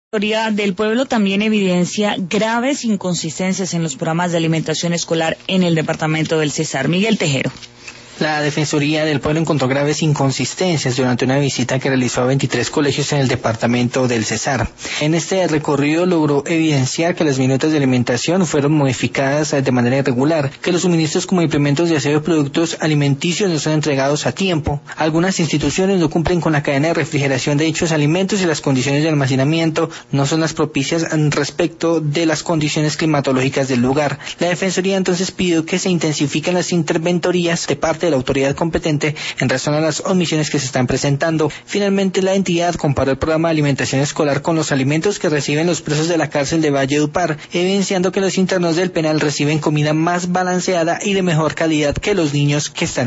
La Defensoría del Pueblo también evidencia graves inconsistencias en los programas de alimentación escolar en el departamento del Cesar. Miguel Tejero. La Defensoría del Pueblo encontró graves inconsistencias durante una visita que realizó a 23 colegios en el departamento del Cesar. En este recorrido logró evidenciar que las minutas de alimentación fueron modificadas de manera irregular, que los suministros como implementos de aseo de productos alimenticios no son entregados a tiempo. Algunas instituciones no cumplen con la cadena de refrigeración de dichos alimentos y las condiciones de almacenamiento no son las propicias respecto de las condiciones climatológicas del lugar. La Defensoría entonces pidió que se intensifiquen las interventorías de parte de la autoridad competente en razón a las omisiones que se están presentando. Finalmente, la entidad comparó el programa de alimentación escolar con los alimentos que reciben los presos de la cárcel de Valledupar, evidenciando que los internos del penal reciben comida más balanceada y de mejor calidad que los niños que están